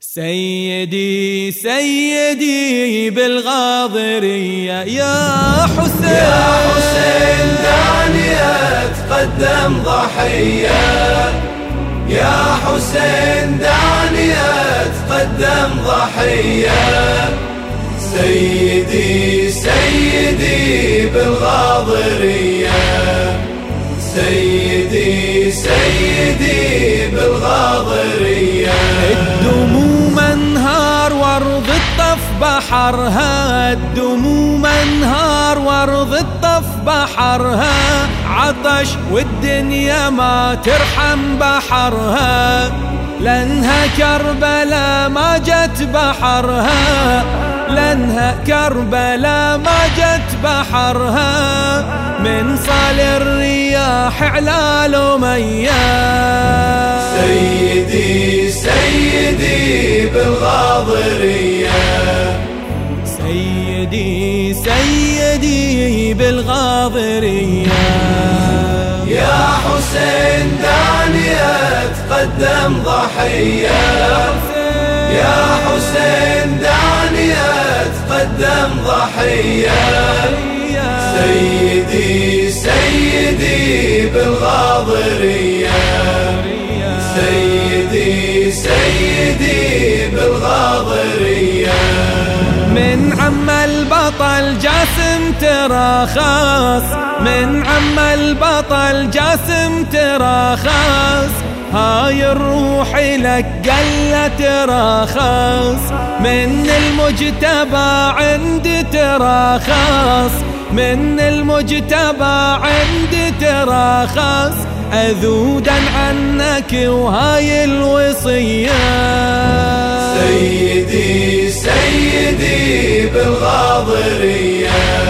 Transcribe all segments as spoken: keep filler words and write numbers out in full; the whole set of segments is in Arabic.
سيدي سيدي بالغاضرية يا حسين، يا حسين دعني أتقدم ضحية، يا حسين دعني أتقدم ضحية. سيدي سيدي بالغاضرية، سيدي سيدي بالغاضرية. الدموم انهار وارض الطف بحرها، الدموم انهار وارض الطف بحرها. عطش والدنيا ما ترحم بحرها، لانها كربلا ما جت بحرها، لانها كربلا ما جت بحرها. من صال الرياح علال ومياه. سيدي سيدي بالغاضرية، سيدي سيدي بالغاضرية. يا حسين دعني أتقدم ضحية، يا حسين دعني أتقدم ضحية. سيدي سيدي بالغاضرية، سيدي سيدي بالغاضرية. من عم البطل جاسم تراخص، من عم البطل جاسم تراخص. هاي الروح لك قلة تراخص، من المجتبى عندي تراخص، من المجتبى عندي تراخص. أذودا عنك وهاي الوصية. سيدي سيدي بالغاضرية،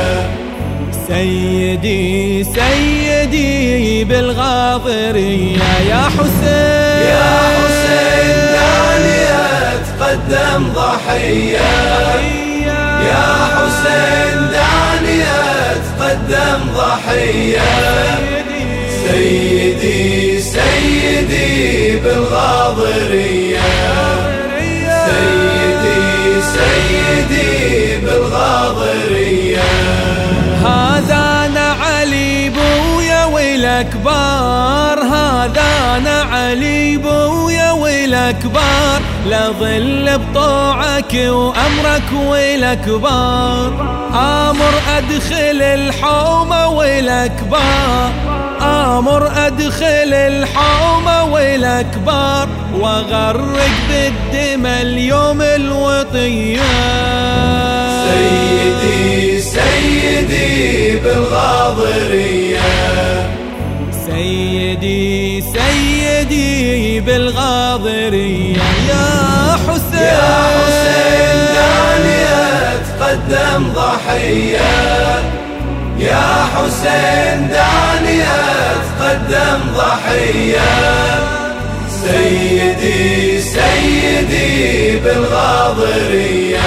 سيدي سيدي بالغاضرية. يا حسين، يا حسين دعني أتقدم ضحية، يا حسين دعني أتقدم ضحية. سيدي سيدي بالغاضرية، سيدي سيدي بالغاضرية. هذا أنا علي بويا والأكبار، هذا أنا علي بويا والأكبار. لظل بطوعك وأمرك والأكبار. آمر أدخل الحومة والأكبار، آمر أدخل الحومة والأكبار. وأغرق بالدمى اليوم الوطية. سيدي سيدي بالغاضرية، سيدي سيدي بالغاضرية. يا حسين، يا حسين دعني أتقدم ضحية، يا حسين دعني أتقدم ضحية. سيدي سيدي بالغاضرية،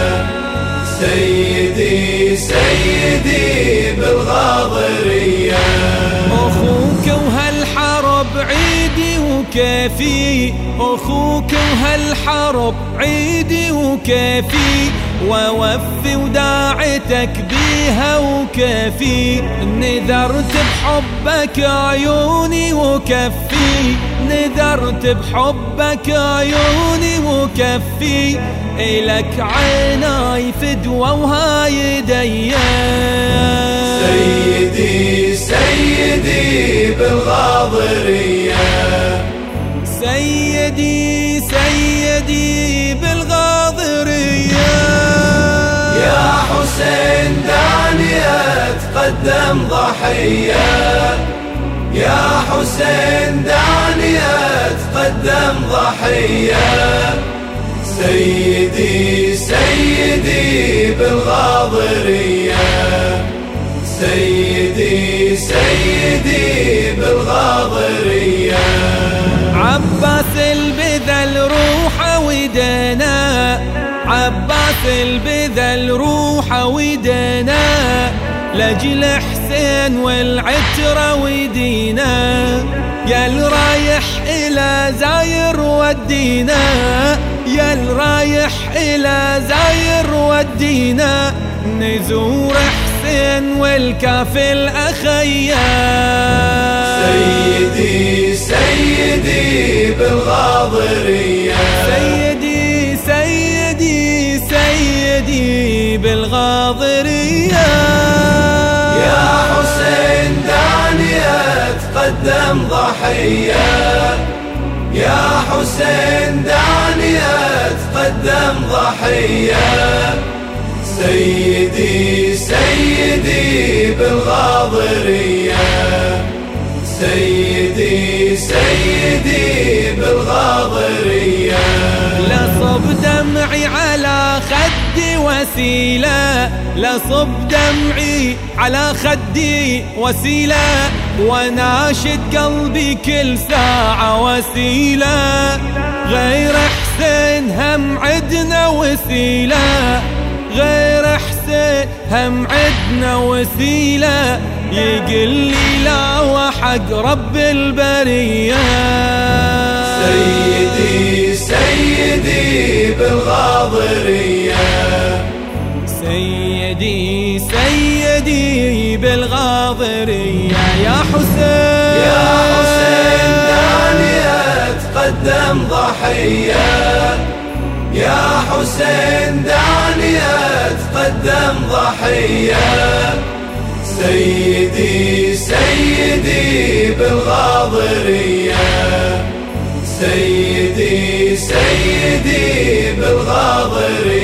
سيدي سيدي بالغاضرية. أخوك وهالحرب عيدي وكافي، أخوك وهالحرب عيدي وكافي. ووفي وداعتك بيها وكافي. نذرت بحبك عيوني وكفي، نذرت بحبك عيوني وكفي. إلك عيناي فدوى وهاي يديا. سيدي سيدي بالغاضرية، سيدي سيدي بالغاضرية. يا حسين دعني أتقدم ضحية، يا حسين دعني أتقدم ضحية. سيدي سيدي بالغاضرية، سيدي سيدي بالغاضرية. عباس البذل روحه ودنا، عباس البذل روحه ودنا. لجل حسين والعترة ودينا. يا الرايح إلى زاير ودينا، يا صح إلى زاير ودينا نزور حسين والكافل أخيا. سيدي سيدي بالغاضرية، سيدي سيدي سيدي بالغاضرية. يا حسين دعني أتقدم ضحية، يا حسين دعني أتقدم ضحية. سيدي سيدي بالغاضرية، سيدي سيدي بالغاضرية. لصب دمعي على خدي وسيلة، لصب دمعي على خدي وسيلة، وناشد قلبي كل ساعة وسيلة. غير حسين هم عدنا وسيلة، غير حسين هم عدنا وسيلة. يقل لي لا وحق رب البرية. سيدي سيدي بالغاضرية، سيدي سيدي بالغاضرية. يا حسين يا حسين دعني أتقدم ضحية، يا حسين دعني أتقدم ضحية. سيدي سيدي بالغاضرية، سيدي سيدي بالغاضرية.